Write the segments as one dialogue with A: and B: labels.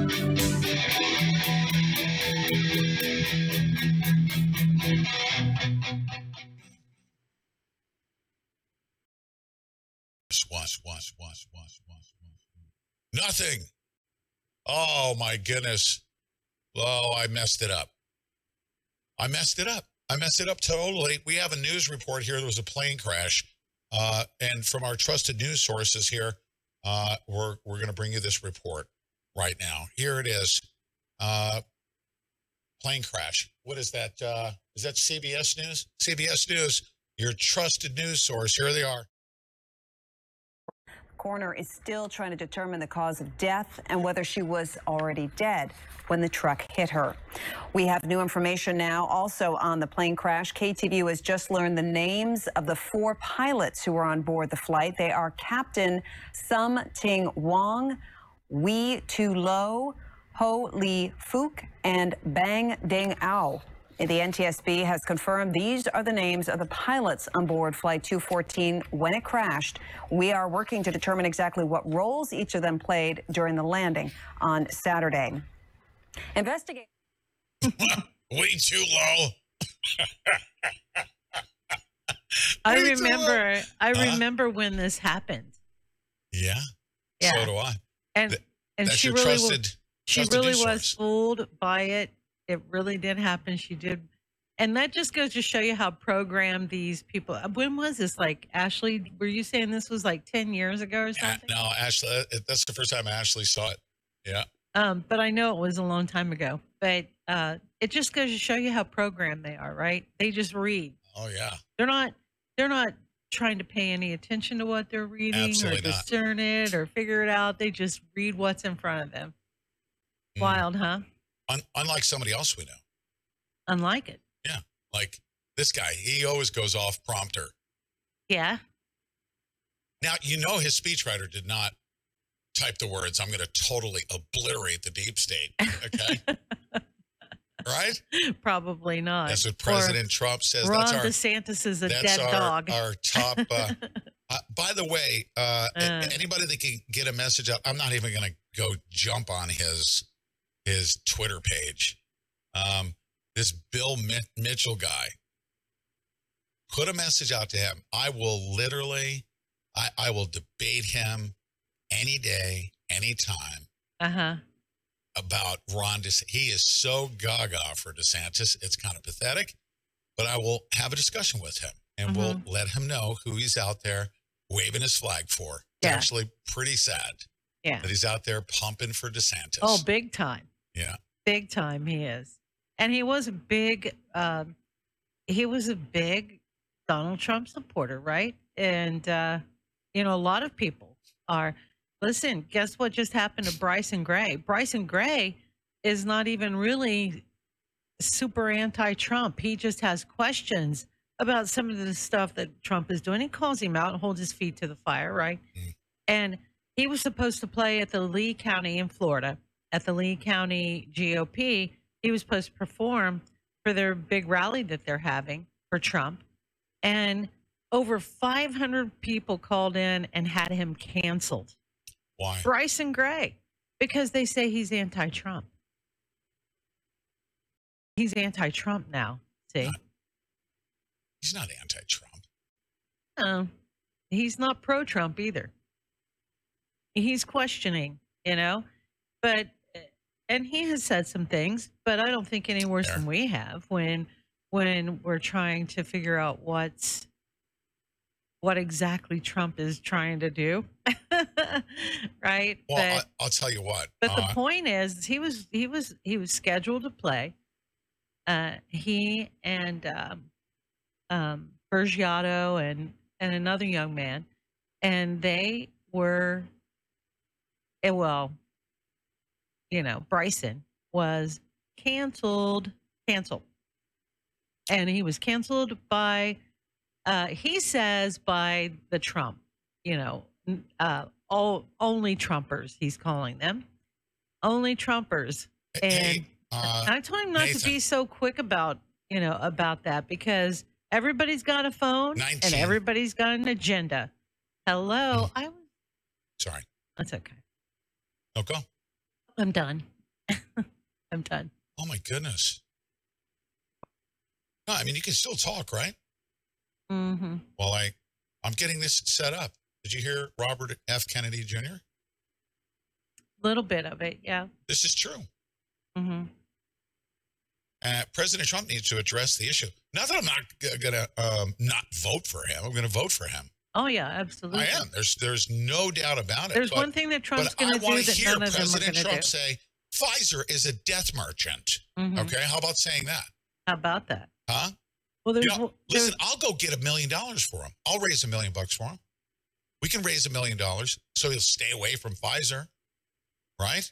A: Nothing. Oh, my goodness. Oh, I messed it up. I messed it up totally. We have a news report here. There was a plane crash. And from our trusted news sources here, we're going to bring you this report right now. Here it is. Plane crash. What is that? Is that CBS News? CBS News, your trusted news source. Here they are.
B: Coroner is still trying to determine the cause of death and whether she was already dead when the truck hit her. We have new information now also on the plane crash. KTVU has just learned the names of the 4 pilots who were on board the flight. They are Captain Sum Ting Wong, Wee Tu Lo, Ho Lee Fook, and Bang Ding Ao. The NTSB has confirmed these are the names of the pilots on board Flight 214 when it crashed. We are working to determine exactly what roles each of them played during the landing on Saturday. Investigate.
A: Way too low.
C: I remember when this happened.
A: Yeah. So do I.
C: And she really was fooled by it. It really did happen. She did. And that just goes to show you how programmed these people. When was this? Like, Ashley, were you saying this was like 10 years ago or something?
A: No, Ashley, that's the first time Ashley saw it. Yeah.
C: But I know it was a long time ago. But it just goes to show you how programmed they are, right? They just read.
A: Oh, yeah.
C: They're not trying to pay any attention to what they're reading or discern it or figure it out. They just read what's in front of them. Wild, huh?
A: Unlike somebody else we know.
C: Unlike it.
A: Yeah. Like this guy, he always goes off prompter.
C: Yeah.
A: Now, you know his speechwriter did not type the words, I'm going to totally obliterate the deep state. Okay? Right?
C: Probably not.
A: That's what President Trump says.
C: Ron DeSantis is a dead dog.
A: Our top. By the way, anybody that can get a message out, I'm not even going to go jump on his Twitter page. This Bill Mitchell guy, put a message out to him. I will literally, I will debate him any day, anytime. About Ron DeSantis. He is so gaga for DeSantis. It's kind of pathetic, but I will have a discussion with him and we'll let him know who he's out there waving his flag for. It's actually pretty sad that he's out there pumping for DeSantis.
C: Oh, big time.
A: Yeah.
C: Big time he is. And he was a big Donald Trump supporter, right? And, a lot of people are. Listen, guess what just happened to Bryson Gray? Bryson Gray is not even really super anti-Trump. He just has questions about some of the stuff that Trump is doing. He calls him out and holds his feet to the fire, right? And he was supposed to play at the Lee County in Florida, at the Lee County GOP. He was supposed to perform for their big rally that they're having for Trump. And over 500 people called in and had him canceled.
A: Why?
C: Bryson Gray, because they say he's anti-Trump. He's anti-Trump now. See,
A: he's not anti-Trump.
C: No, he's not pro-Trump either. He's questioning, but and he has said some things, but I don't think any worse than we have when we're trying to figure out what exactly Trump is trying to do. Right.
A: Well, I'll tell you what.
C: But the point is, he was scheduled to play. He and Bergiato and another young man, and they were, Bryson was canceled, and he was canceled by. He says by the Trump, only Trumpers, he's calling them. Only Trumpers. And I told him not to be so quick about that, because everybody's got a phone and everybody's got an agenda. Hello.
A: Sorry.
C: That's okay.
A: No, go.
C: I'm done. I'm done.
A: Oh my goodness. No, I mean, you can still talk, right?
C: Mm-hmm.
A: Well, I'm getting this set up. Did you hear Robert F. Kennedy Jr.?
C: Little bit of it, yeah.
A: This is true.
C: Mm-hmm.
A: President Trump needs to address the issue. Not that I'm not going to not vote for him. I'm going to vote for him.
C: Oh yeah, absolutely.
A: I am. There's no doubt about it.
C: There's one thing that Trump's going to do that none of them are going to do. I want to hear President Trump say Pfizer is a death merchant. Mm-hmm. Okay, how about saying that? How about that?
A: Huh?
C: Well,
A: listen, I'll go get $1 million for him. I'll raise $1 million for him. We can raise $1 million so he'll stay away from Pfizer, right?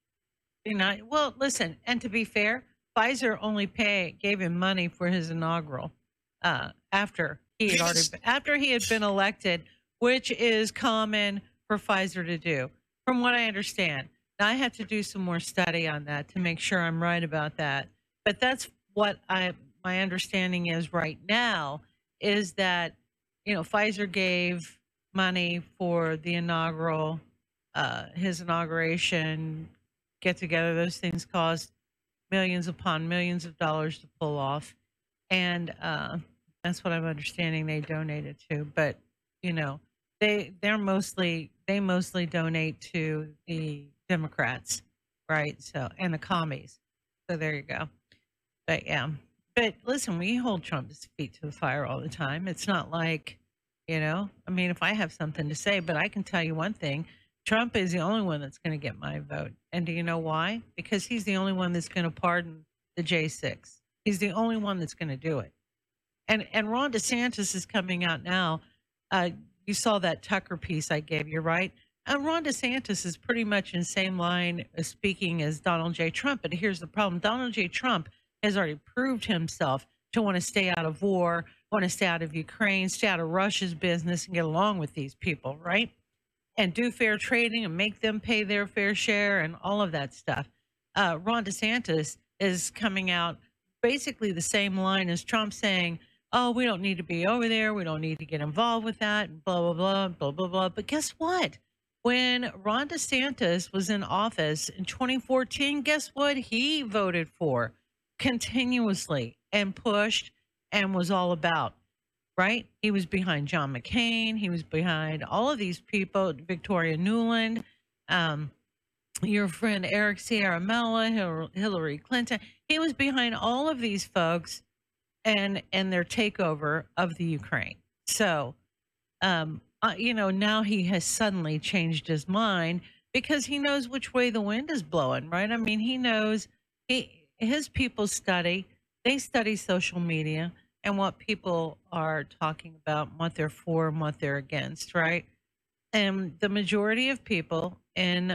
C: Well, listen, and to be fair, Pfizer only gave him money for his inaugural after he had been elected, which is common for Pfizer to do, from what I understand. Now, I have to do some more study on that to make sure I'm right about that. But that's what my understanding is right now, is that, Pfizer gave money for the inaugural, his inauguration get together. Those things cost millions upon millions of dollars to pull off. And that's what I'm understanding they donated to. But, they mostly donate to the Democrats, right? So, and the commies. So there you go. But yeah. But listen, we hold Trump's feet to the fire all the time. It's not like, if I have something to say, but I can tell you one thing. Trump is the only one that's going to get my vote. And do you know why? Because he's the only one that's going to pardon the J6. He's the only one that's going to do it. And Ron DeSantis is coming out now. You saw that Tucker piece I gave you, right? And Ron DeSantis is pretty much in the same line of speaking as Donald J. Trump. But here's the problem. Donald J. Trump has already proved himself to want to stay out of war, want to stay out of Ukraine, stay out of Russia's business and get along with these people, right? And do fair trading and make them pay their fair share and all of that stuff. Ron DeSantis is coming out basically the same line as Trump, saying, oh, we don't need to be over there. We don't need to get involved with that, and blah, blah, blah, blah, blah, blah. But guess what? When Ron DeSantis was in office in 2014, guess what he voted for continuously and pushed and was all about, right? He was behind John McCain. He was behind all of these people, Victoria Nuland, your friend Eric Sierra Mella, Hillary Clinton. He was behind all of these folks and their takeover of the Ukraine. So, now he has suddenly changed his mind because he knows which way the wind is blowing, right? I mean, he knows his people study social media and what people are talking about, what they're for and what they're against, right? And the majority of people in,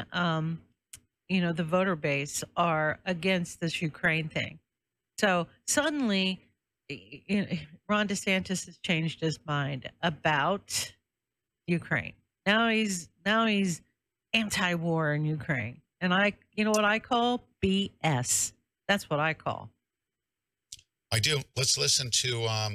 C: the voter base are against this Ukraine thing. So suddenly, Ron DeSantis has changed his mind about Ukraine. Now he's anti-war in Ukraine. And what I call BS. That's what I call.
A: I do. Let's listen to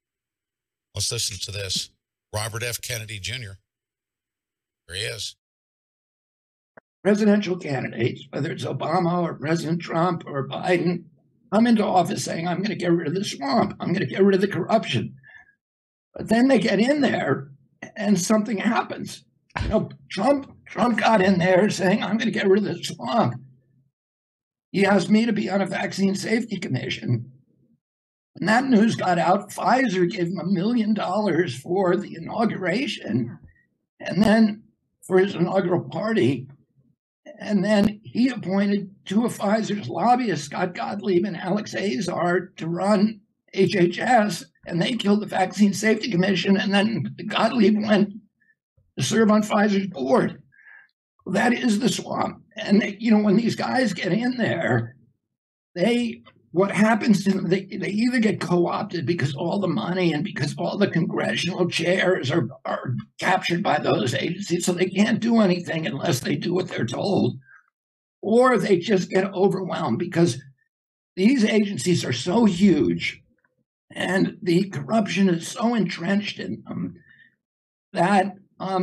A: this. Robert F. Kennedy Jr. There he is.
D: Presidential candidates, whether it's Obama or President Trump or Biden, come into office saying, I'm going to get rid of the swamp. I'm going to get rid of the corruption. But then they get in there and something happens. Trump got in there saying, I'm going to get rid of the swamp. He asked me to be on a vaccine safety commission. When that news got out, Pfizer gave him $1 million for the inauguration and then for his inaugural party. And then he appointed two of Pfizer's lobbyists, Scott Gottlieb and Alex Azar, to run HHS, and they killed the Vaccine Safety Commission. And then Gottlieb went to serve on Pfizer's board. That is the swamp. And when these guys get in there, what happens to them, they either get co-opted because all the money and because all the congressional chairs are captured by those agencies, so they can't do anything unless they do what they're told, or they just get overwhelmed because these agencies are so huge and the corruption is so entrenched in them that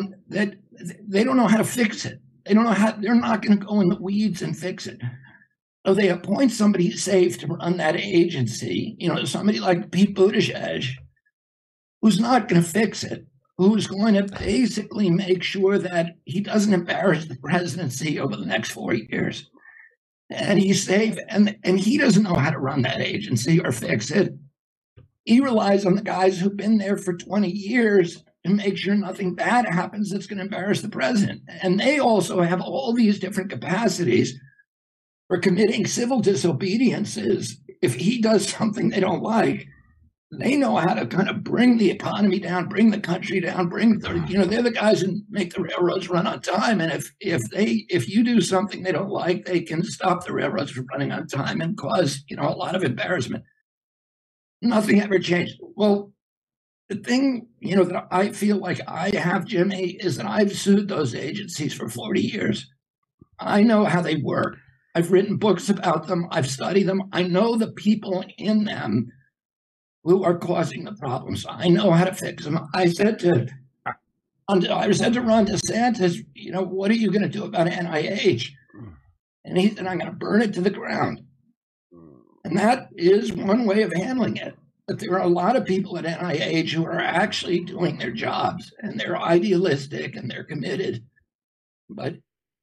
D: they don't know how to fix it. They don't know how. They're not going to go in the weeds and fix it. So they appoint somebody safe to run that agency, somebody like Pete Buttigieg, who's not going to fix it, who's going to basically make sure that he doesn't embarrass the presidency over the next 4 years. And he's safe, and he doesn't know how to run that agency or fix it. He relies on the guys who've been there for 20 years to make sure nothing bad happens that's going to embarrass the president. And they also have all these different capacities for committing civil disobediences. If he does something they don't like, they know how to kind of bring the economy down, bring the country down, they're the guys who make the railroads run on time. And if you do something they don't like, they can stop the railroads from running on time and cause, a lot of embarrassment. Nothing ever changed. Well, the thing, that I feel like I have, Jimmy, is that I've sued those agencies for 40 years. I know how they work. I've written books about them. I've studied them. I know the people in them who are causing the problems. I know how to fix them. I said to Ron DeSantis, what are you going to do about NIH? And he said, I'm going to burn it to the ground. And that is one way of handling it. But there are a lot of people at NIH who are actually doing their jobs, and they're idealistic and they're committed. But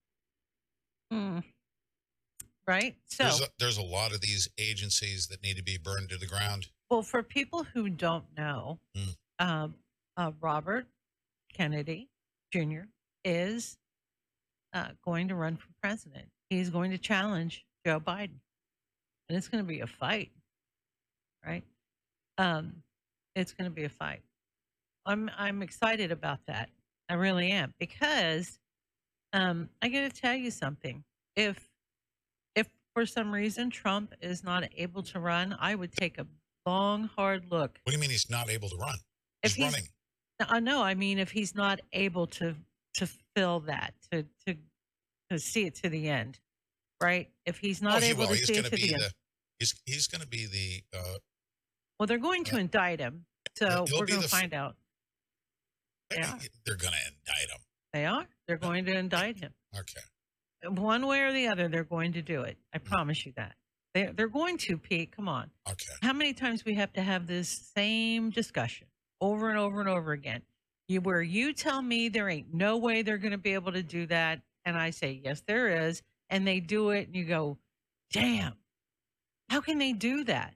C: right. So
A: there's a lot of these agencies that need to be burned to the ground.
C: Well, for people who don't know, Robert Kennedy Jr. is going to run for president. He's going to challenge Joe Biden, and it's going to be a fight, right? It's going to be a fight. I'm excited about that. I really am, because I got to tell you something. If for some reason Trump is not able to run, I would take a long, hard look.
A: What do you mean he's not able to run? He's running.
C: No, I mean if he's not able to fill that, to see it to the end, right? If he's not able to see it to the end,
A: he's going to be the.
C: Well, they're going to indict him, so we're going to find out.
A: They're going to indict him.
C: They are. They're going to indict him.
A: Okay.
C: One way or the other, they're going to do it. I promise you that. They're going to, Pete. Come on.
A: Okay.
C: How many times we have to have this same discussion over and over and over again? Where you tell me there ain't no way they're going to be able to do that, and I say, yes, there is, and they do it, and you go, damn, how can they do that?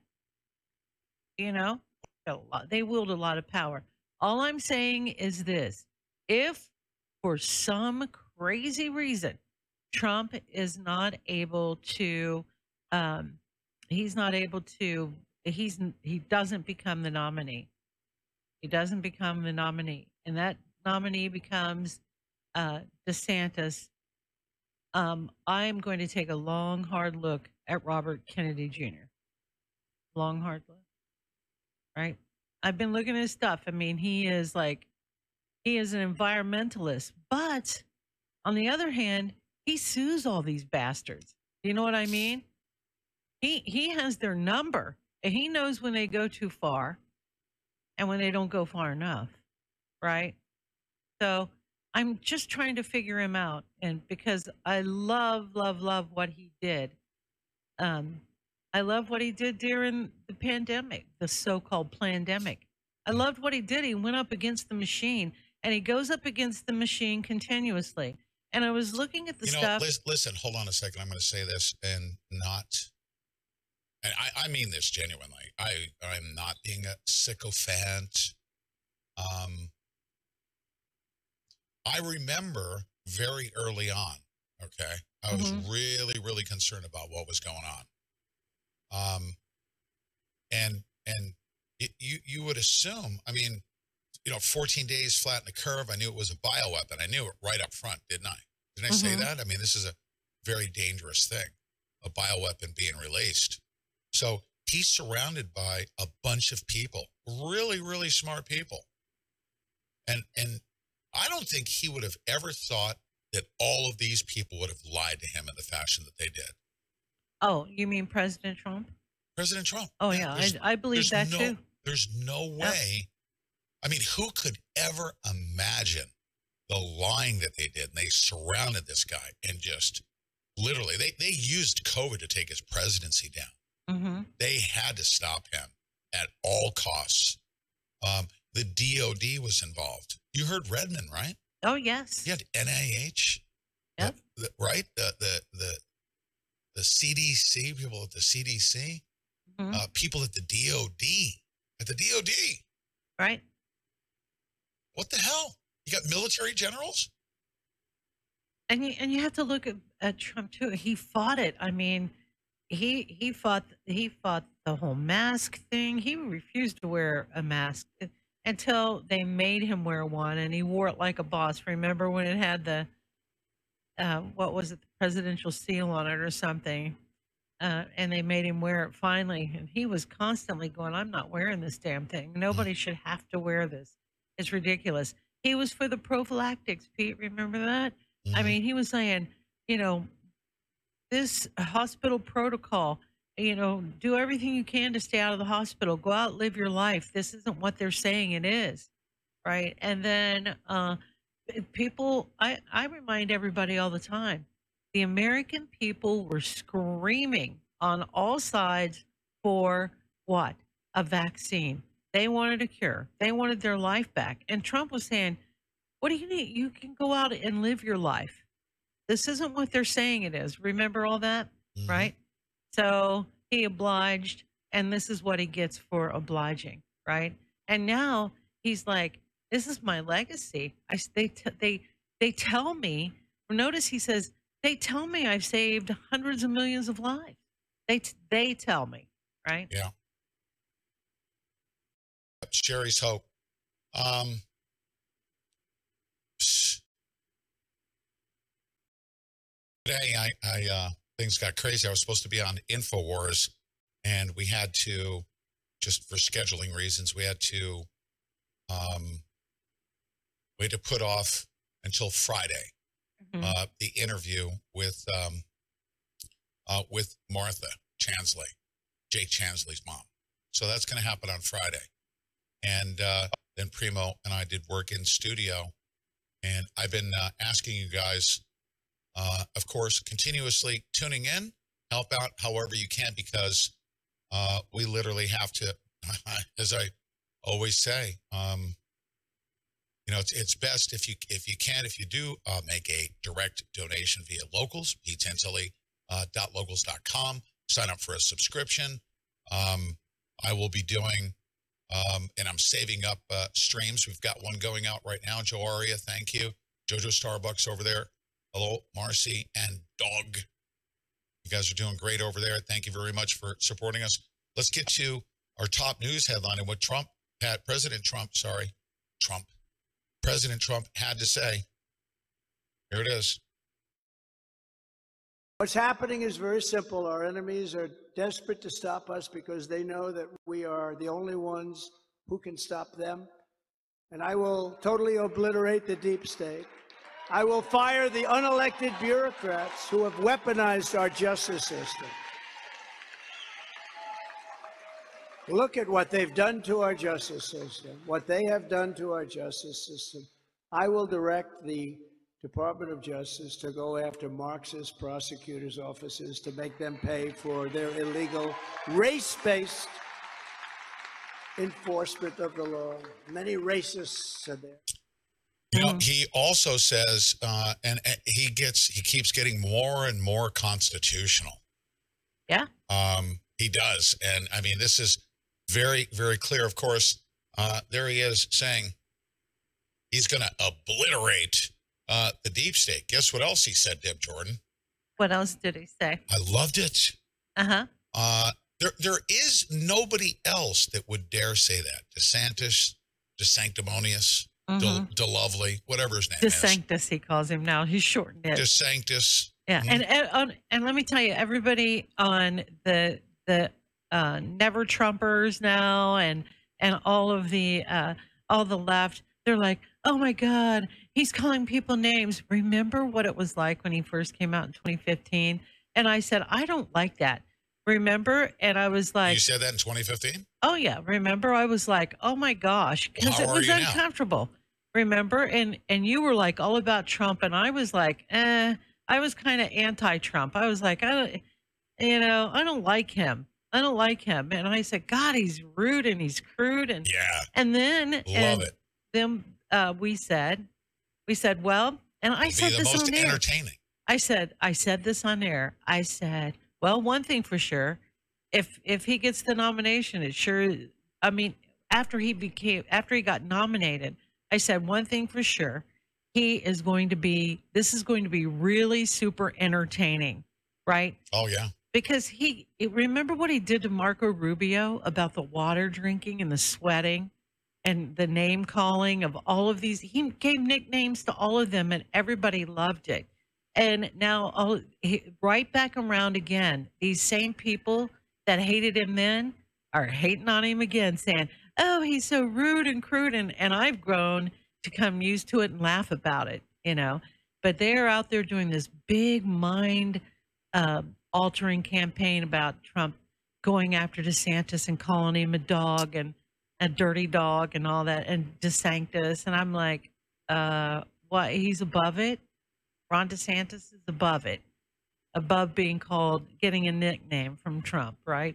C: They wield a lot of power. All I'm saying is this. If for some crazy reason Trump is not able to, he doesn't become the nominee. He doesn't become the nominee, and that nominee becomes DeSantis. I'm going to take a long, hard look at Robert Kennedy Jr. Long, hard look. Right? I've been looking at his stuff. I mean, he is an environmentalist, but on the other hand, he sues all these bastards. You know what I mean? He has their number, and he knows when they go too far and when they don't go far enough, right? So I'm just trying to figure him out, and because I love what he did. I love what he did during the pandemic, the so-called pandemic. I loved what he did. He went up against the machine, and he goes up against the machine continuously. And I was looking at the stuff.
A: Listen, hold on a second. I'm going to say this and I mean this genuinely. I'm not being a sycophant. I remember very early on, okay, I was really, really concerned about what was going on. You would assume, 14 days flatten the curve. I knew it was a bioweapon. I knew it right up front, didn't I? Didn't I say that? I mean, this is a very dangerous thing, a bioweapon being released. So he's surrounded by a bunch of people, really, really smart people. And I don't think he would have ever thought that all of these people would have lied to him in the fashion that they did.
C: Oh, you mean President Trump?
A: President Trump.
C: Oh, yeah. I believe that too.
A: There's no way. I mean, who could ever imagine the lying that they did? And they surrounded this guy and just Literally, they used COVID to take his presidency down.
C: Mm-hmm.
A: They had to stop him at all costs. The DOD was involved. You heard Redmond, right?
C: Oh, yes.
A: You had NIH,
C: Yep.
A: right? The CDC, people at the CDC,
C: Mhm.
A: people at the DOD,
C: Right.
A: What the hell? You got military generals?
C: And you have to look at Trump too. He fought it. I mean, he fought the whole mask thing. He refused to wear a mask until they made him wear one, and he wore it like a boss. Remember when it had the what was it, the presidential seal on it or something? And they made him wear it finally, and he was constantly going, "I'm not wearing this damn thing. Nobody should have to wear this. It's ridiculous." He was for the prophylactics, Pete. Remember that? I
A: Mhm.
C: mean, he was saying, you know, this hospital protocol, do everything you can to stay out of the hospital. Go out, live your life. This isn't what they're saying it is, right? And then people, I remind everybody all the time, the American people were screaming on all sides for what? A vaccine. They wanted a cure. They wanted their life back. And Trump was saying, what do you need? You can go out and live your life. This isn't what they're saying it is. Remember all that,
A: Mhm.
C: right? So he obliged, and this is what he gets for obliging, right? And now he's like, "This is my legacy." They tell me. Notice he says they tell me I've saved hundreds of millions of lives. They tell me, right?
A: Yeah. Sherry's hope. Today, I things got crazy. I was supposed to be on InfoWars, and we had to, just for scheduling reasons, we had to put off until Friday
C: Mhm.
A: the interview with Martha Chansley, Jake Chansley's mom. So that's going to happen on Friday, and then Primo and I did work in studio, and I've been asking you guys. Of course, continuously tuning in, help out however you can, because we literally have to, as I always say, it's best if you can, if you do make a direct donation via Locals, ptensilly.locals.com, sign up for a subscription. I will be doing, and I'm saving up streams. We've got one going out right now. Joe Aria, thank you. Jojo Starbucks over there. Hello, Marcy and Dog. You guys are doing great over there. Thank you very much for supporting us. Let's get to our top news headline and what President Trump had to say. Here it is.
E: What's happening is very simple. Our enemies are desperate to stop us because they know that we are the only ones who can stop them. And I will totally obliterate the deep state. I will fire the unelected bureaucrats who have weaponized our justice system. Look at what they've done to our justice system, what they have done to our justice system. I will direct the Department of Justice to go after Marxist prosecutors' offices to make them pay for their illegal race-based enforcement of the law. Many racists are there.
A: He also says, and he keeps getting more and more constitutional.
C: Yeah.
A: He does. And I mean, this is very, very clear. Of course, there he is saying he's going to obliterate the deep state. Guess what else he said, Deb Jordan?
C: What else did he say?
A: I loved it.
C: Uh-huh.
A: There is nobody else that would dare say that. DeSantis, DeSanctimonious, DeLovely, whatever his name is.
C: DeSanctus, he calls him now. He's shortened it.
A: DeSanctus.
C: Yeah, and let me tell you, everybody on the Never Trumpers now and all the left, they're like, oh my God, he's calling people names. Remember what it was like when he first came out in 2015? And I said, I don't like that. Remember? And I was like,
A: You said that in 2015?
C: oh yeah, remember? I was like, oh my gosh, because
A: How
C: it
A: are
C: was
A: you now?
C: uncomfortable. Remember? And you were like all about Trump, and I was like, I was kind of anti-Trump. I was like, I don't like him. I don't like him. And I said, God, he's rude and he's crude.
A: Yeah.
C: And then,
A: Love it.
C: then we said, well, and I
A: Be
C: said
A: the
C: this
A: most
C: on air.
A: entertaining.
C: I said this on air. I said, well, one thing for sure, if he gets the nomination, it sure. I mean, after he got nominated, I said one thing for sure, this is going to be really super entertaining, right?
A: Oh yeah.
C: Because remember what he did to Marco Rubio about the water drinking and the sweating and the name calling of all of these. He gave nicknames to all of them and everybody loved it. And now right back around again, these same people that hated him then are hating on him again, saying, oh, he's so rude and crude. And I've grown to come used to it and laugh about it, but they're out there doing this big mind altering campaign about Trump going after DeSantis and calling him a dog and a dirty dog and all that, and DeSantis. And I'm like, what? He's above it. Ron DeSantis is above it, above getting a nickname from Trump, right?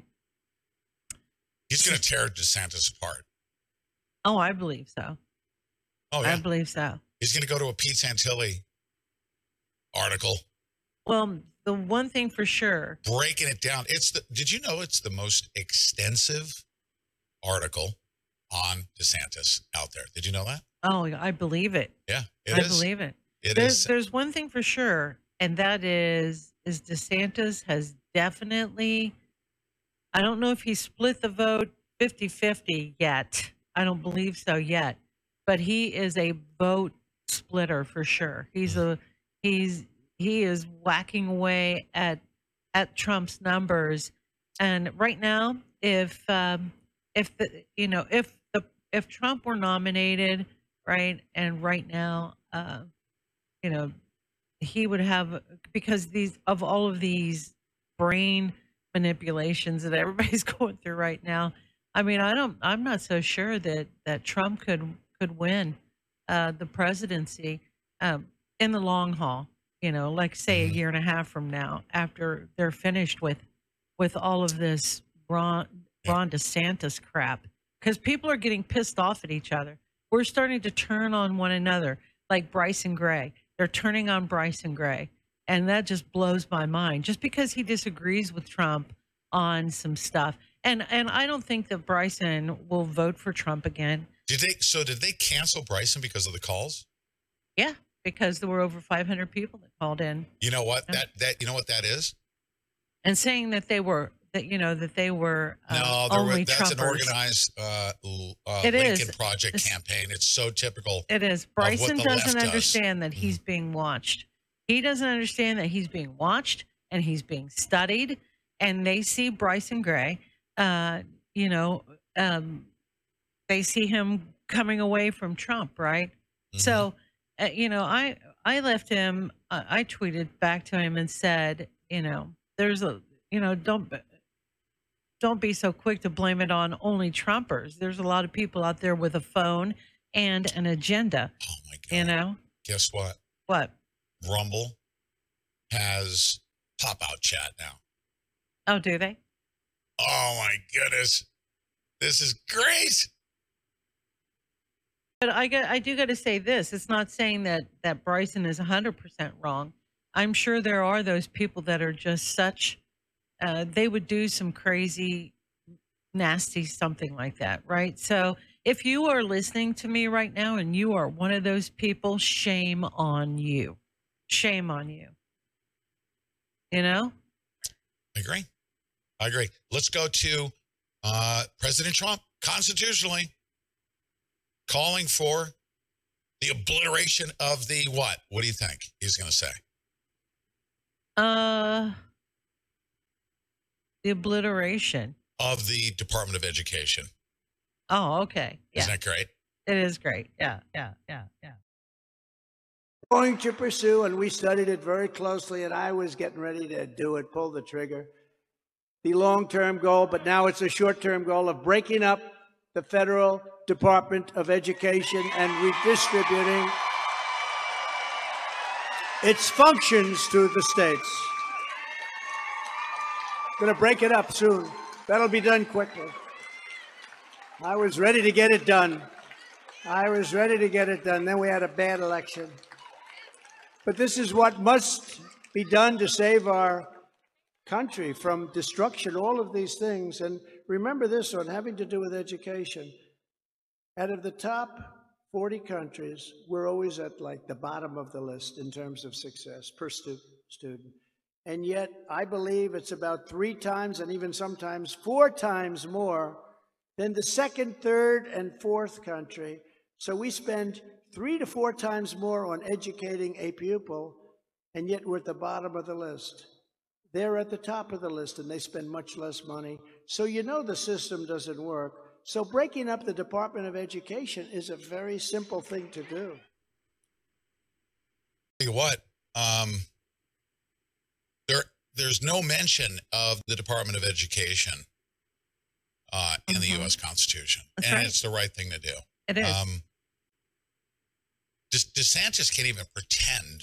A: He's going to tear DeSantis apart.
C: Oh, I believe so.
A: Oh, yeah.
C: I believe so.
A: He's going to go to a Pete Santilli article.
C: Well, the one thing for sure,
A: breaking it down. Did you know it's the most extensive article on DeSantis out there? Did you know that?
C: Oh, I believe it.
A: Yeah,
C: I believe it. There's one thing for sure, and that is DeSantis has definitely, I don't know if he split the vote 50-50 yet. I don't believe so yet, but he is a vote splitter for sure. He is whacking away at Trump's numbers, and right now, if Trump were nominated, right, and right now, he would have, because of all of these brain manipulations that everybody's going through right now. I mean, I'm not so sure that Trump could win the presidency in the long haul. Like say a year and a half from now, after they're finished with all of this Ron DeSantis crap, because people are getting pissed off at each other. We're starting to turn on one another, like Bryson Gray. They're turning on Bryson Gray, and that just blows my mind. Just because he disagrees with Trump on some stuff, and I don't think that Bryson will vote for Trump again.
A: Did they cancel Bryson because of the calls?
C: Yeah. Because there were over 500 people that called in.
A: You know what you know what that is?
C: And saying that they were
A: that's
C: only Trumpers.
A: An organized Lincoln Project campaign. It's so typical.
C: It is. Bryson doesn't understand that he's being watched. He doesn't understand that he's being watched and he's being studied. And they see Bryson Gray. They see him coming away from Trump, right? Mm-hmm. So. I left him. I tweeted back to him and said, there's don't be so quick to blame it on only Trumpers. There's a lot of people out there with a phone and an agenda.
A: Oh my God! Guess what?
C: What?
A: Rumble has pop-out chat now.
C: Oh, do they?
A: Oh my goodness, this is great.
C: But I do got to say this. It's not saying that Bryson is 100% wrong. I'm sure there are those people that are just such, they would do some crazy, nasty something like that, right? So if you are listening to me right now and you are one of those people, shame on you. Shame on you.
A: I agree. Let's go to President Trump, constitutionally, calling for the obliteration of the what? What do you think he's going to say?
C: The obliteration
A: of the Department of Education.
C: Oh, okay. Yeah.
A: Isn't that great?
C: It is great. Yeah.
E: Going to pursue, and we studied it very closely, and I was getting ready to do it, pull the trigger. The long-term goal, but now it's a short-term goal of breaking up the federal Department of Education and redistributing its functions to the states. Going to break it up soon. That'll be done quickly. I was ready to get it done. Then we had a bad election. But this is what must be done to save our country from destruction, all of these things. And remember this one, having to do with education. Out of the top 40 countries, we're always at like the bottom of the list in terms of success per student. And yet, I believe it's about 3 times and even sometimes 4 times more than the second, third, and fourth country. So we spend 3 to 4 times more on educating a pupil, and yet we're at the bottom of the list. They're at the top of the list, and they spend much less money. So you know the system doesn't work. So breaking up the Department of Education is a very simple thing to do.
A: Tell you what, there's no mention of the Department of Education in the U.S. Constitution,
C: That's
A: and
C: right.
A: it's the right thing to do.
C: It is.
A: DeSantis can't even pretend,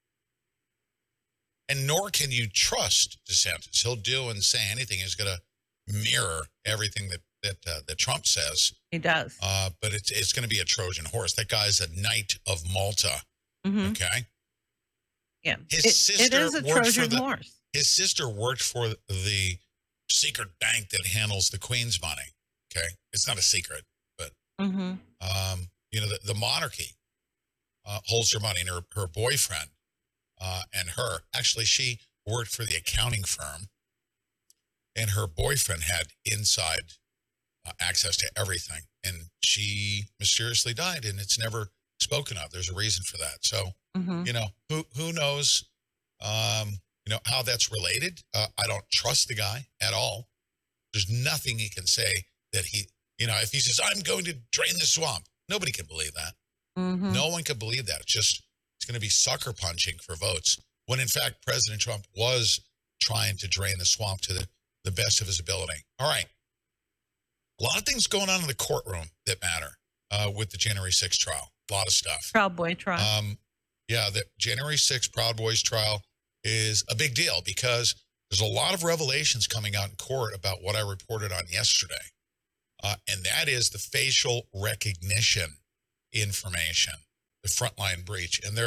A: and nor can you trust DeSantis. He'll do and say anything. He's going to mirror everything that Trump says.
C: He does.
A: But it's going to be a Trojan horse. That guy's a Knight of Malta.
C: Mhm.
A: Okay.
C: Yeah.
A: His
C: It
A: sister
C: is a
A: worked for
C: Trojan horse.
A: His sister worked for the secret bank that handles the Queen's money. Okay, it's not a secret, but
C: Mm-hmm.
A: the monarchy holds her money, and her boyfriend and her. Actually, she worked for the accounting firm, and her boyfriend had inside access to everything, and she mysteriously died, and it's never spoken of. There's a reason for that. So,
C: Mm-hmm.
A: who knows, how that's related. I don't trust the guy at all. There's nothing he can say that if he says, I'm going to drain the swamp, nobody can believe that.
C: Mm-hmm.
A: No one can believe that. It's going to be sucker punching for votes, when in fact, President Trump was trying to drain the swamp to the best of his ability. All right. A lot of things going on in the courtroom that matter with the January 6th trial. A lot of stuff.
C: Proud Boy trial.
A: The January 6th Proud Boys trial is a big deal because there's a lot of revelations coming out in court about what I reported on yesterday. And that is the facial recognition information, the frontline breach. And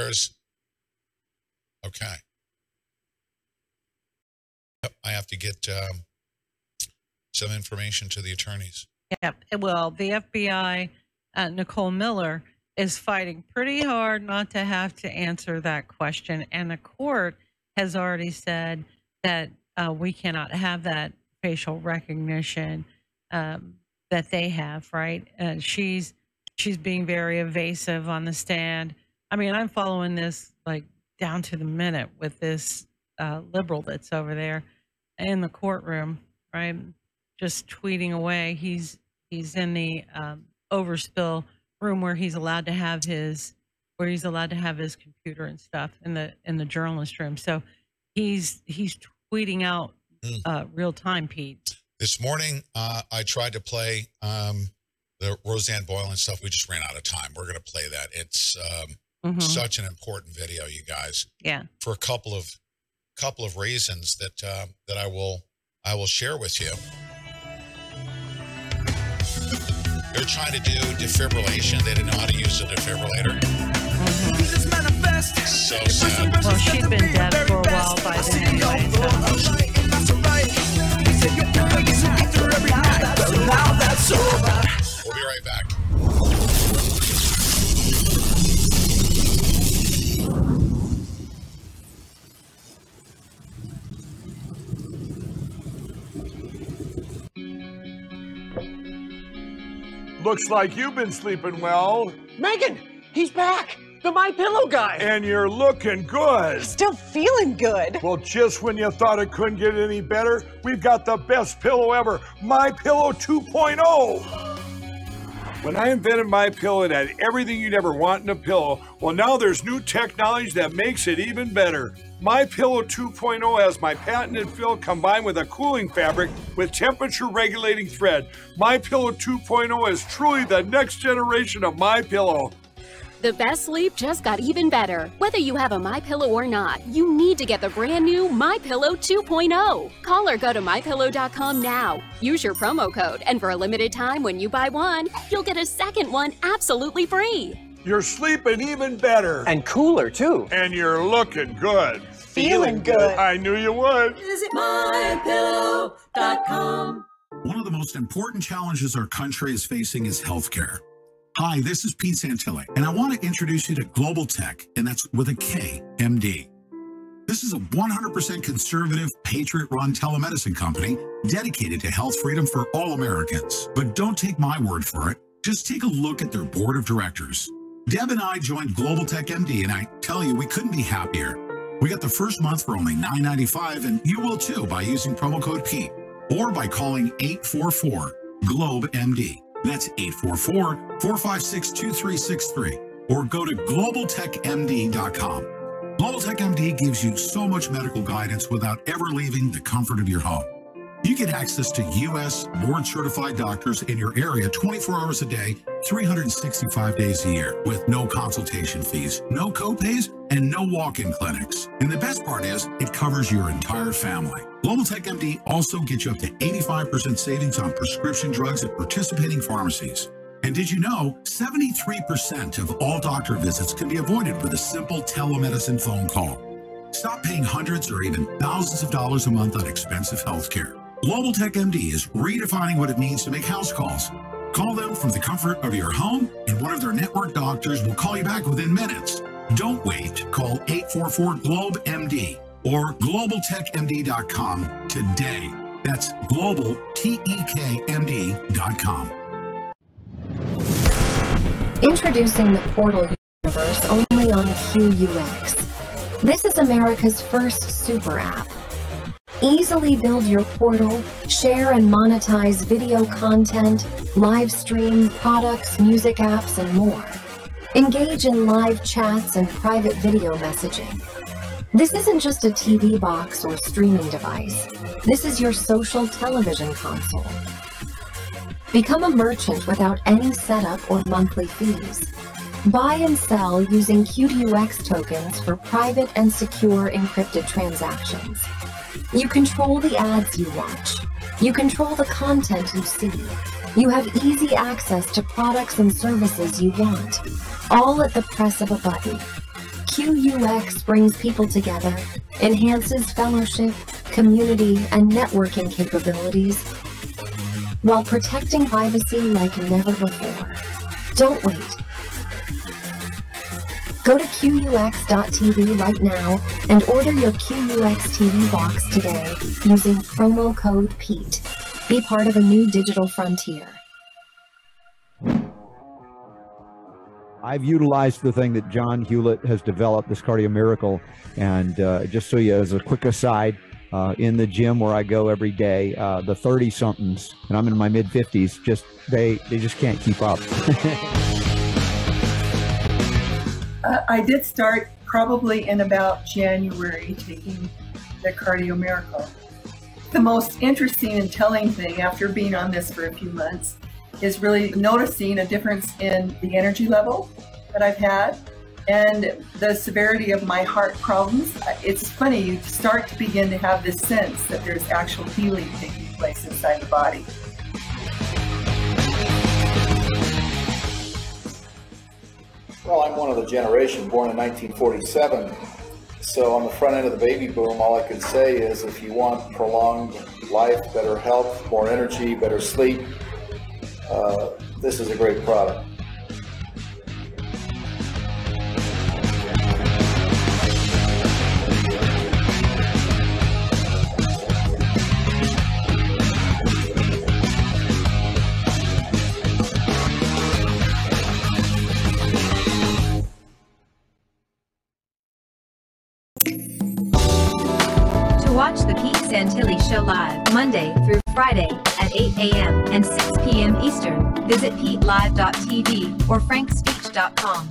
A: I have to get some information to the attorneys.
C: Yeah. Well, the FBI, Nicole Miller, is fighting pretty hard not to have to answer that question. And the court has already said that we cannot have that facial recognition that they have, right? She's being very evasive on the stand. I mean, I'm following this like down to the minute with this liberal that's over there in the courtroom, right? Just tweeting away. He's in the overspill room where he's allowed to have his computer and stuff in the journalist room. So he's tweeting out real time, Pete.
A: This morning, I tried to play the Roseanne Boylan stuff. We just ran out of time. We're going to play that. It's such an important video, you guys.
C: Yeah.
A: For a couple of reasons that I will share with you. They're trying to do defibrillation. They didn't know how to use a defibrillator. So sad.
C: Well, she'd been dead for a while by then anyway.
A: We'll be right back.
F: Looks like you've been sleeping well,
G: Megan, he's back. The My Pillow guy.
F: and you're looking good.
G: Still feeling good.
F: Well, just when you thought it couldn't get any better, we've got the best pillow ever, My Pillow 2.0. When I invented My Pillow, it had everything you'd ever want in a pillow. Well, now there's new technology that makes it even better. My Pillow 2.0 has my patented fill combined with a cooling fabric with temperature regulating thread. My Pillow 2.0 is truly the next generation of My Pillow.
H: The best sleep just got even better. Whether you have a MyPillow or not, you need to get the brand new MyPillow 2.0. Call or go to MyPillow.com now. Use your promo code, and for a limited time when you buy one, you'll get a second one absolutely free.
F: You're sleeping even better.
G: And cooler, too.
F: And you're looking good.
G: Feeling good.
F: I knew you would.
I: Visit MyPillow.com.
J: One of the most important challenges our country is facing is healthcare. Hi, this is Pete Santilli, and I want to introduce you to Global Tech, and that's with a K, MD. This is a 100% conservative, patriot-run telemedicine company dedicated to health freedom for all Americans. But don't take my word for it. Just take a look at their board of directors. Deb and I joined Global Tech MD, and I tell you, we couldn't be happier. We got the first month for only $9.95, and you will too by using promo code Pete or by calling 844-GLOBE-MD. That's 844-456-2363. Or go to globaltechmd.com. Global Tech MD gives you so much medical guidance without ever leaving the comfort of your home. You get access to U.S. board-certified doctors in your area 24 hours a day, 365 days a year, with no consultation fees, no copays, and no walk-in clinics. And the best part is, it covers your entire family. Global Tech MD also gets you up to 85% savings on prescription drugs at participating pharmacies. And did you know 73% of all doctor visits can be avoided with a simple telemedicine phone call? Stop paying hundreds or even thousands of dollars a month on expensive health care. Global Tech MD is redefining what it means to make house calls. Call them from the comfort of your home, and one of their network doctors will call you back within minutes. Don't wait. Call 844-GLOBE-MD or globaltechmd.com today. That's globaltechmd.com.
K: Introducing the Portal Universe only on QUX. This is America's first super app. Easily build your portal, share and monetize video content, live stream, products, music apps, and more. Engage in live chats and private video messaging. This isn't just a TV box or streaming device. This is your social television console. Become a merchant without any setup or monthly fees. Buy and sell using QUX tokens for private and secure encrypted transactions. You control the ads you watch. You control the content you see. You have easy access to products and services you want, all at the press of a button. QUX brings people together, enhances fellowship, community, and networking capabilities, while protecting privacy like never before. Don't wait. Go to QUX.tv right now and order your QUX TV box today using promo code PETE. Be part of a new digital frontier.
L: I've utilized the thing that John Hewlett has developed, this Cardio Miracle, and just so you, as a quick aside, in the gym where I go every day, the 30-somethings, and I'm in my mid-50s, they just can't keep up.
M: I did start probably in about January taking the Cardio Miracle. The most interesting and telling thing after being on this for a few months is really noticing a difference in the energy level that I've had and the severity of my heart problems. It's funny, you start to begin to have this sense that there's actual healing taking place inside the body.
N: Well, I'm one of the generation born in 1947, so on the front end of the baby boom, all I can say is if you want prolonged life, better health, more energy, better sleep, this is a great product.
O: Watch the Pete Santilli Show live Monday through Friday at 8 a.m. and 6 p.m. Eastern. Visit PeteLive.tv or FrankSpeech.com.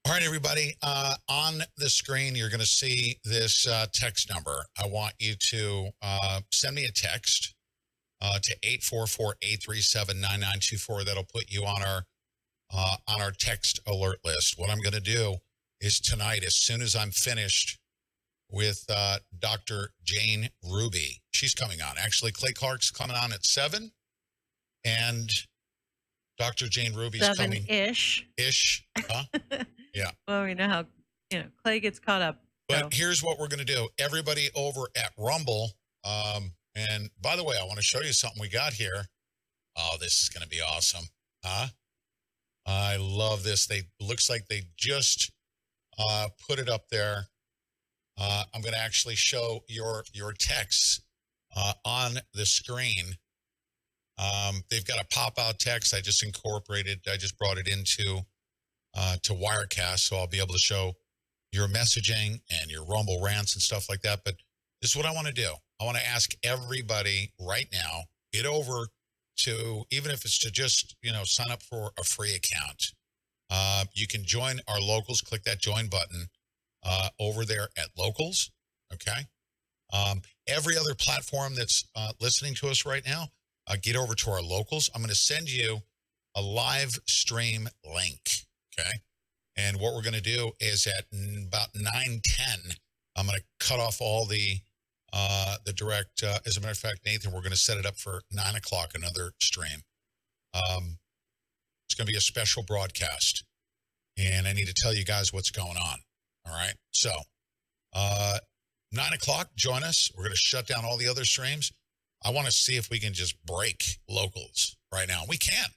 A: All right, everybody. On the screen, you're going to see this text number. I want you to send me a text to 844-837-9924. That'll put you on our text alert list. What I'm going to do is tonight, as soon as I'm finished with Dr. Jane Ruby, she's coming on. Actually, Clay Clark's coming on at 7, and Dr. Jane Ruby's coming.
C: 7-ish.
A: Huh? Yeah.
C: Well, we know how, Clay gets caught up.
A: But here's what we're going to do. Everybody over at Rumble, and by the way, I want to show you something we got here. Oh, this is going to be awesome. Huh? I love this. Looks like they just put it up there. I'm going to actually show your texts on the screen. They've got a pop-out text. I just brought it into to Wirecast, so I'll be able to show your messaging and your Rumble rants and stuff like that. But this is what I want to do. I want to ask everybody right now, get over to, even if it's to just, sign up for a free account. You can join our Locals. Click that join button over there at Locals. Okay. Every other platform that's listening to us right now, get over to our Locals. I'm going to send you a live stream link. Okay. And what we're going to do is at about 9:10, I'm going to cut off all the direct. As a matter of fact, Nathan, we're going to set it up for 9 o'clock, another stream. It's going to be a special broadcast, and I need to tell you guys what's going on. All right. So 9 o'clock, join us. We're going to shut down all the other streams. I want to see if we can just break Locals right now. We can.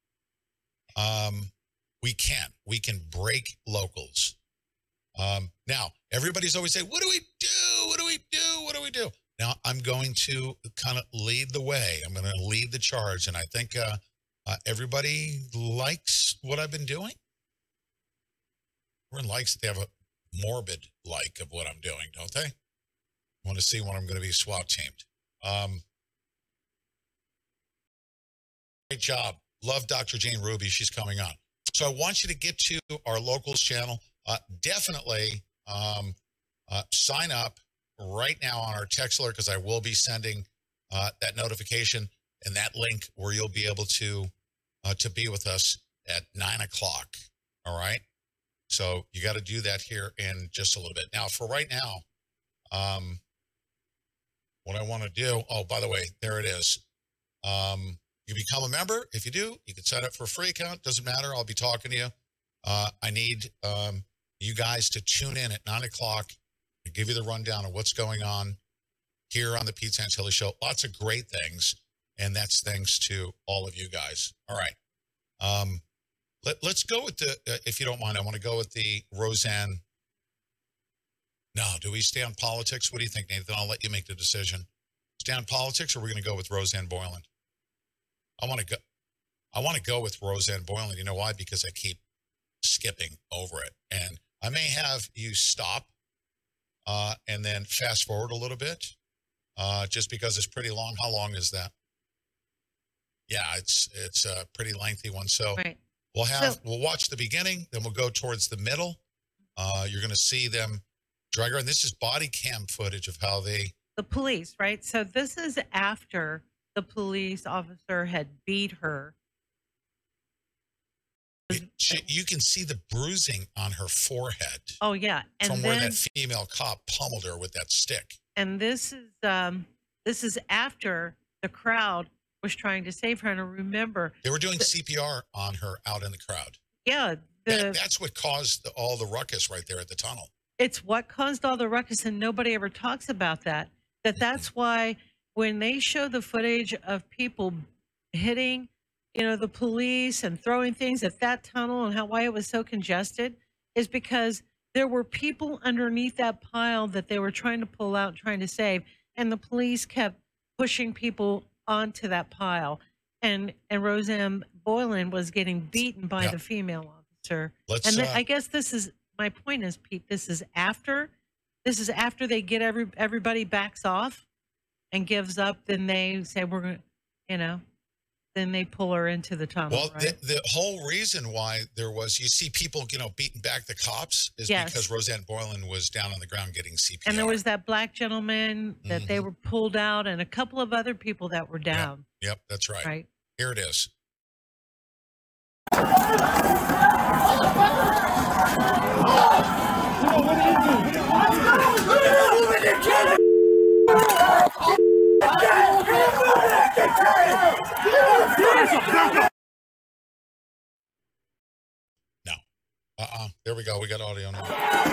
A: We can break Locals. Now, everybody's always saying, what do we do? What do we do? What do we do? Now, I'm going to kind of lead the way. I'm going to lead the charge. And I think everybody likes what I've been doing. Everyone likes that they have a morbid like of what I'm doing, don't they? Want to see when I'm going to be SWAT teamed. Great job. Love Dr. Jane Ruby. She's coming on. So I want you to get to our Locals channel. Definitely sign up right now on our text alert, because I will be sending that notification and that link where you'll be able to be with us at 9 o'clock. All right. So you got to do that here in just a little bit. Now, for right now, what I want to do, oh, by the way, there it is. You become a member. If you do, you can sign up for a free account. Doesn't matter. I'll be talking to you. I need you guys to tune in at 9 o'clock and give you the rundown of what's going on here on the Pete Santilli Show. Lots of great things, and that's thanks to all of you guys. All right. Let's go with if you don't mind, I want to go with the Roseanne. No, do we stay on politics? What do you think, Nathan? I'll let you make the decision. Stay on politics, or are we going to go with Roseanne Boyland? I want to go with Roseanne Boyland. You know why? Because I keep skipping over it. And I may have you stop and then fast forward a little bit just because it's pretty long. How long is that? Yeah, it's a pretty lengthy one. So right. We'll watch the beginning, then we'll go towards the middle. You're going to see them drag her. And this is body cam footage of how the
C: police, right? So this is after the police officer had beat her.
A: You can see the bruising on her forehead.
C: Oh, yeah. And
A: from where that female cop pummeled her with that stick. And
C: this is after the crowd was trying to save her. And I remember
A: they were doing CPR on her out in the crowd.
C: Yeah.
A: That's what caused all the ruckus right there at the tunnel.
C: It's what caused all the ruckus, and nobody ever talks about that. That's why when they show the footage of people hitting, the police and throwing things at that tunnel and why it was so congested is because there were people underneath that pile that they were trying to pull out, trying to save, and the police kept pushing people onto that pile. And Roseanne Boyland was getting beaten by the female officer. I guess this is my point is, Pete, this is after they get everybody backs off and gives up. Then they say, we're going to, then they pull her into the tunnel.
A: Well,
C: right?
A: the whole reason why there was, you see people, beating back the cops is because Roseanne Boyland was down on the ground getting CPR.
C: And there was that black gentleman that they were pulled out, and a couple of other people that were down.
A: Yep, that's right.
C: Right.
A: Here it is. No. There we go. We got audio now.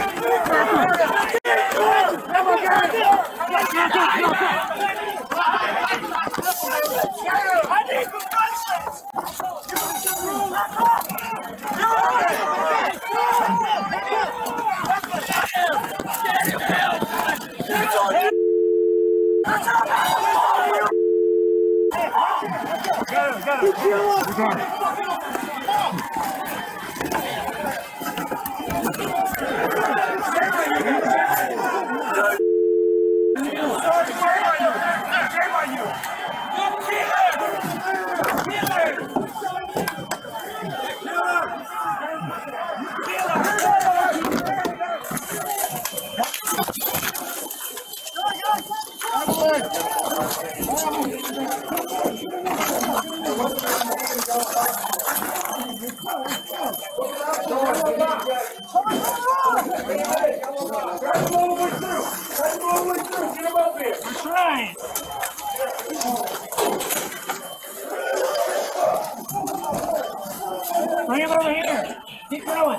I: Bring him over here. Keep going.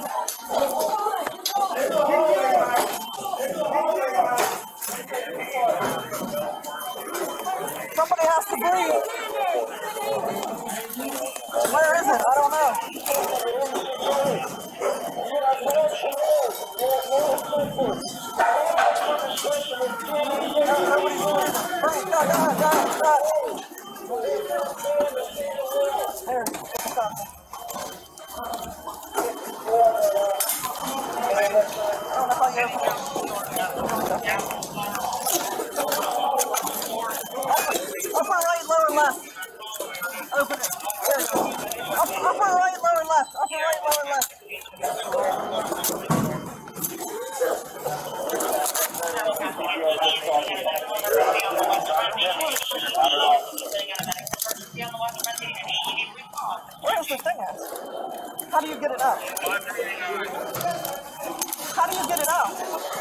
I: Somebody has to breathe. Where is it? I don't know. Upper right, lower left. Open it. There you go. Upper right, lower left. Upper right, lower left. Where's the thing at? How do you get it up? How do you get it up?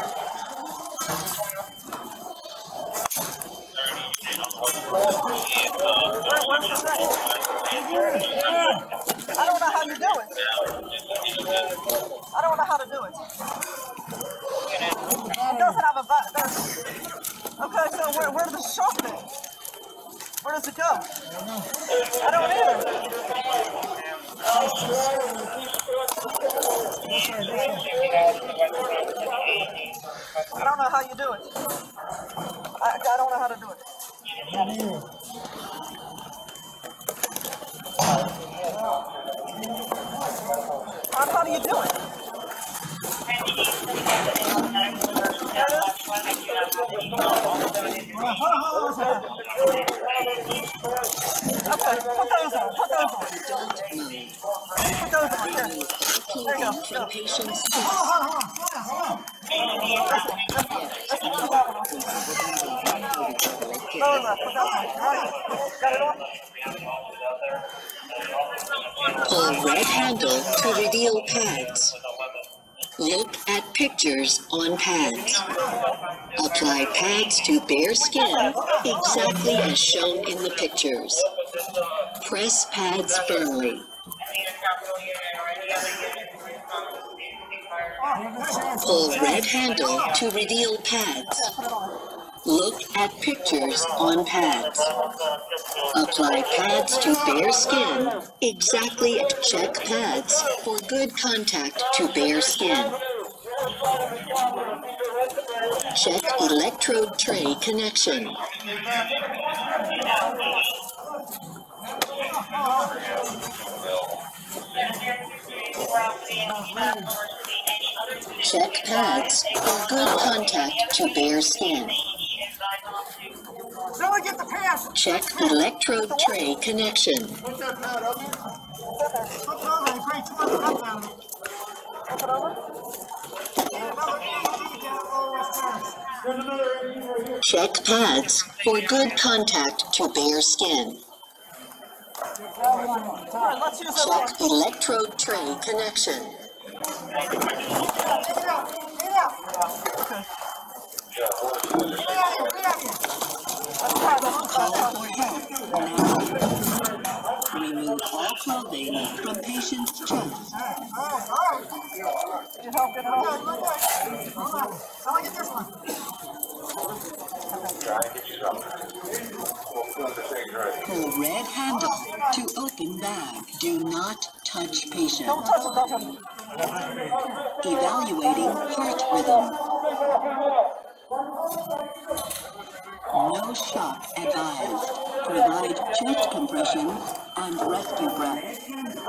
I: Where's the thing? I don't know how you do it. I don't know how to do it. It doesn't have a button. Okay, so where does the shot be? Where does it go? I don't either. I don't know how you do it. I don't know how to do it. How do you do it? Okay, put those on. Put those on. Put those on. Here. There you go. Lower left. Put that one. All right. Got it on?
P: Pull red handle to reveal pads. Look at pictures on pads. Apply pads to bare skin exactly as shown in the pictures. Press pads firmly. Pull red handle to reveal pads. Look at pictures on pads. Apply pads to bare skin exactly. Check pads for good contact to bare skin. Check electrode tray connection. Check pads for good contact to bare skin.
I: Someone get the pad.
P: Check electrode tray connection. Check pads for good contact to bare skin. Check electrode tray connection. Remove all clothing from patient's chest. Pull red handle to open bag. Do not touch patient. Evaluating heart rhythm. No shock advised. Provide chest compression and rescue breath.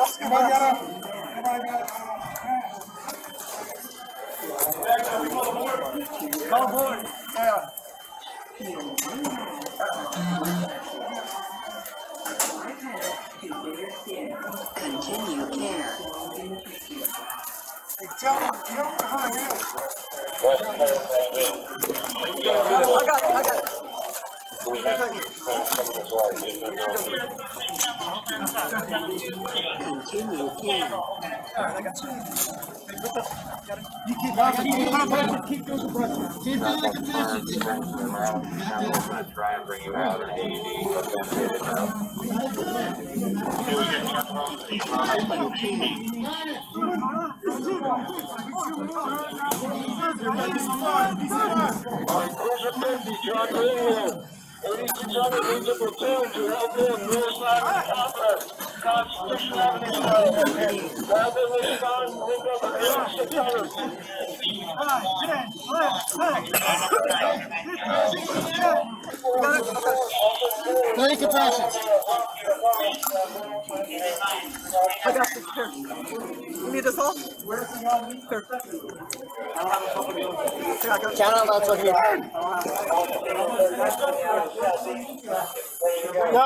P: Continue care.
I: I got it.
P: Continue care.
I: Keep those compressions. See if there's like a passage.
Q: Try and bring you out or
I: I got this here. You need this all? Here.
G: Count out loud so here. Go.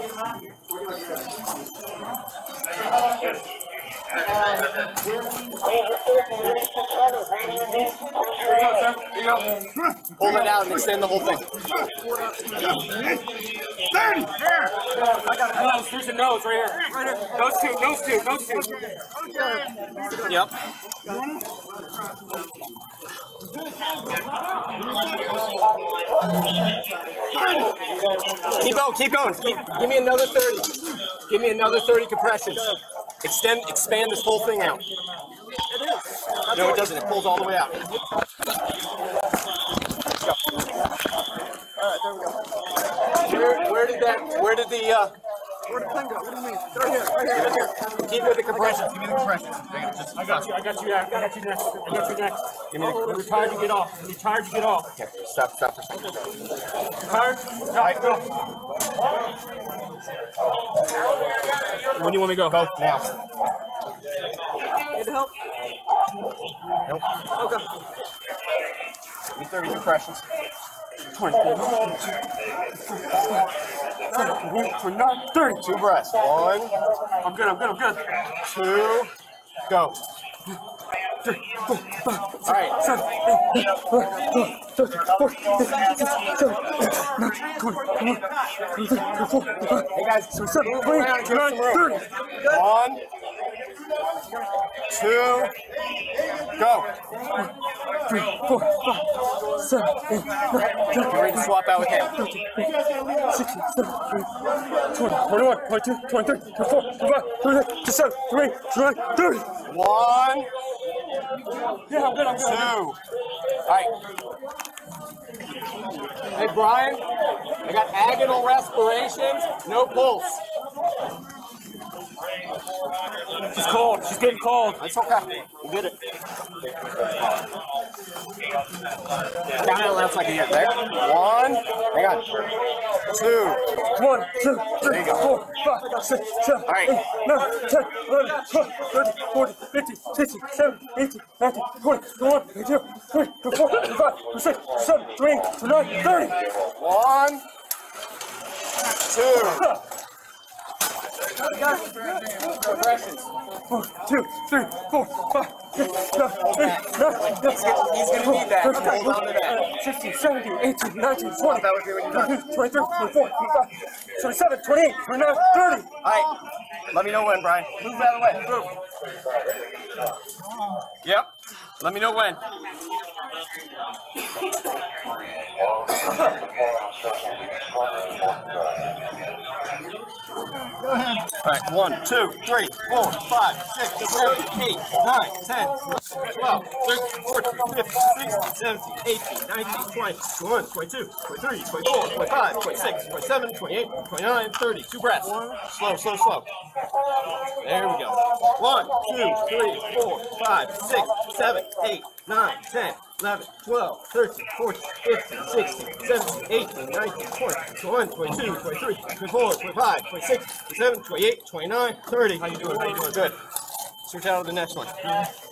G: Hold it out and extend the whole thing.
I: 30!
G: Nose, here's the nose right here. Those two. Yep. Keep going. Give me another 30. Give me another 30 compressions. Expand this whole thing out. No, it doesn't. It pulls all the way out.
I: Alright, there we go.
G: Where did the
I: Where'd the thing go? What do you mean? Right here.
G: Keep with the compressions. Give me the compressions.
I: I got you next.
G: Give me the when you're tired, you get off. When you're tired, you get off. Okay, stop for a second. Tired? Stop, go. When do you want me to go? Go now.
I: Need help?
G: Nope.
I: Okay.
G: Give me 30 compressions. 20, 30. 2 breaths. 1. I'm good. 2. Go. 3, 4, 5, 6, all right. 7, 8, 9, 10, hey guys, so 7, 8, 9, 30. 1, 2, go. 3, 4, 5, 7, 8, 9, 10. Get ready to swap out with him. 16, 17, 20, 21, 22, 23, 24, 25, 26, 27, 28, 29, 30. 1. Yeah, I'm good. 2. All right. Hey, Brian, I got agonal respirations, no pulse. She's cold. She's getting cold. That's okay. You get it. Count out loud so I can hear it. There. 1. Hang on. 2. 1, 2, 3, 4, 5, 6, 7, 8, 9, 10, 11, 12, 13, 14, 15, 16, 17, 18, 19, 20, 21, 22, 23, 24, 25, 26, 27, 28, 29, 30. 1. 2. 1, 2, 3, 4, 5, 6, 7, 8, 9, 10, 11, 12, 16, 17, 18, 19, 20, 22, 23, 24, 25, 27, 28, 29, 30. All right. Let me know when, Brian. Move out of the way. Move. Yep. Let me know when. Go ahead. All right, 1, 2, 3, 4, 5, 6, 7, 8, 9, 10, 12, 13, 14, 15, 16, 17, 18, 19, 20, 21, 22, 23, 24, 25, 26, 27, 28, 29, 30. 2 breaths. Slow, slow, slow. There we go. 1, 2, 3, 4, 5, 6, 7, 8, 9, 10, 11, 12, 13, 14, 15, 16, 17, 18, 19, 20, 21, 22, 23, 24, 25, 26, 27, 28, 29, 30. How you doing? How you doing? Good. Switch out to the next one. 1,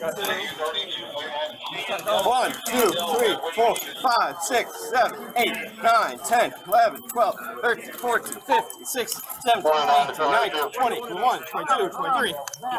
G: 2, 3, 4, 5, 6, 7, 8, 9, 10, 11, 12, 13, 14, 15, 16, 17, 18, 19, 20, 21, 22, 23.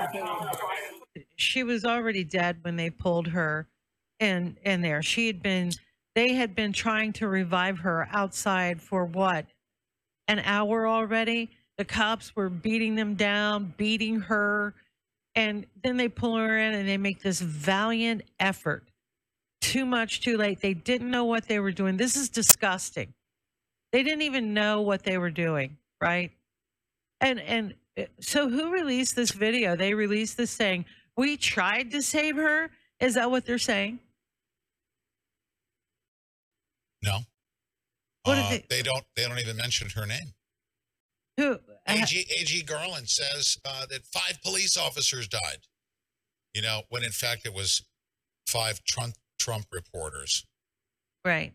C: She was already dead when they pulled her in there. They had been trying to revive her outside for what? An hour already? The cops were beating them down, beating her. And then they pull her in and they make this valiant effort. Too much, too late. They didn't know what they were doing. This is disgusting. They didn't even know what they were doing, right? And so who released this video? They released this saying, we tried to save her. Is that what they're saying?
A: No. They don't even mention her name.
C: Who?
A: AG Garland says that 5 police officers died. You know, when in fact it was 5 Trump reporters.
C: Right.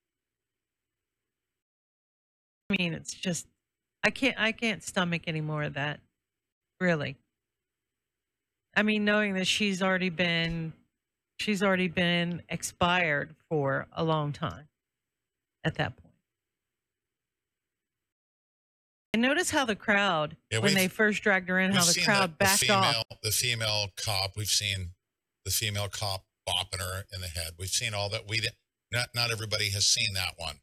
C: I mean, it's just I can't stomach any more of that. Really. I mean, knowing that she's already been expired for a long time at that point. And notice how the crowd, when they first dragged her in, how the crowd backed off.
A: The female cop, we've seen the female cop bopping her in the head. We've seen all that. Not everybody has seen that one.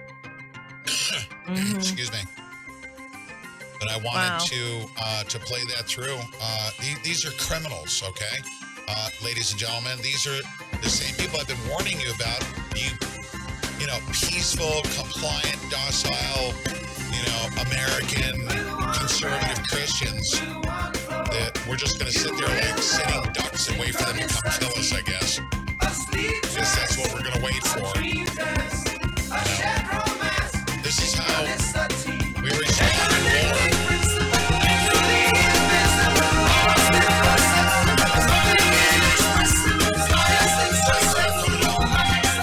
A: Excuse me. But I wanted to play that through. These are criminals, okay? Ladies and gentlemen, these are the same people I've been warning you about. You know, peaceful, compliant, docile, American conservative Christians that we're just going to sit there like sitting ducks and wait for them to come kill us, I guess. Because that's what we're going to wait for. This is how we respond in war.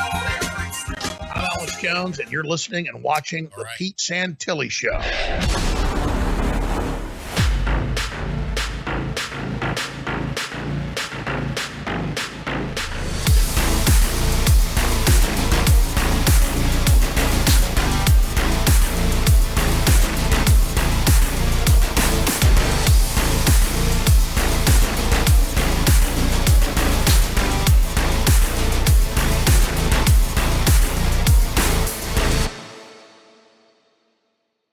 Q: I'm Alex Jones, and you're listening and watching The Pete Santilli Show.